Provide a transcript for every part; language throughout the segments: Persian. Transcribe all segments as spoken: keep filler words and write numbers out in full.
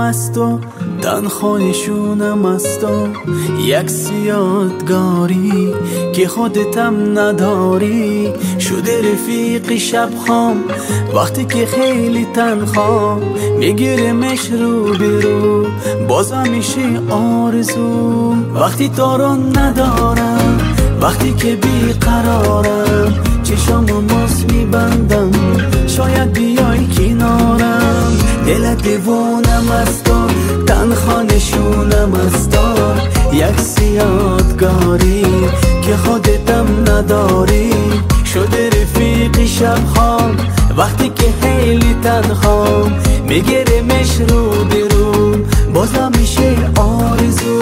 است و تنها نشونم است و یک یادگاری که خودتم نداری. شده رفیق شب خام وقتی که خیلی تنها میگیرمش رو برو بازم میشه آرزو. وقتی تو رو ندارم وقتی که بیقرارم چشامو ماس میبندم شاید بیای کنارم. دل دیوونم است و تنها نشونم است یک یادگاری که خودتم نداری. شده رفیق شب خام وقتی که خیلی تنها میگیرمش رو برو بازم میشه آرزو.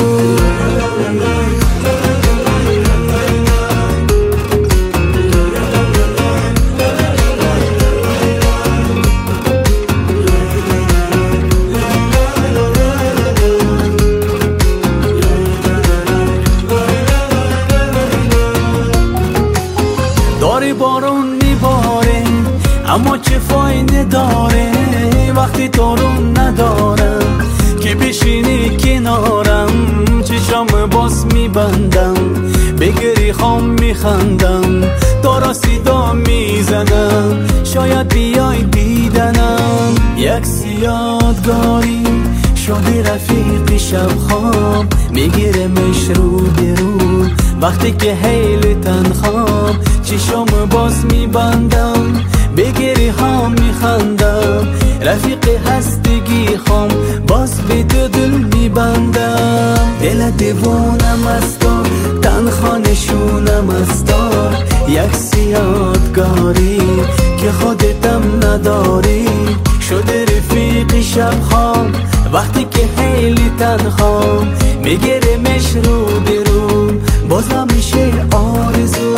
داری بارون میباره اما چه فایده داره وقتی تو رو ندارم که بشینی کنارم. چشام باز میبندم بگری خام میخندم تو را صدا میزنم شاید بیای دیدنم. یک یادگاری شده رفیق شب خام میگیرمش رو برو وقتی که حیل تنخوام. چشام باز میبندم بگیری ها میخندم رفیق هستگی خام باز به دو دل میبندم. دل دیوونم است و تنها نشونم است یک یادگاری که خودتم نداری. شده رفیق شب خام وقتی که خیلی تنها میگیرمش رو برو بازم میشه آرزو.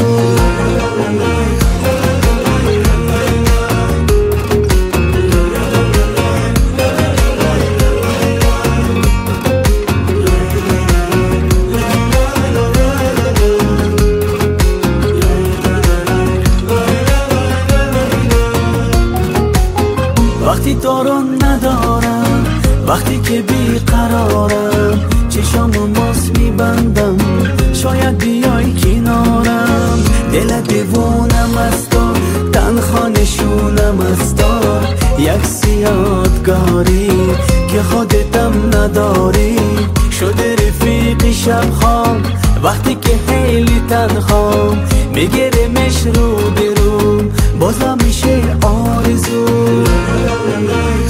وقتی تو رو ندارم وقتی که بیقرارم چشامو ماس میبندم شاید بیای کنارم. دل دیوونم است و تنها نشونم است یک یادگاری که خودتم نداری. شده رفیق شب خام وقتی که خیلی تنها میگیرمش رو برو بازم میشه آرزو.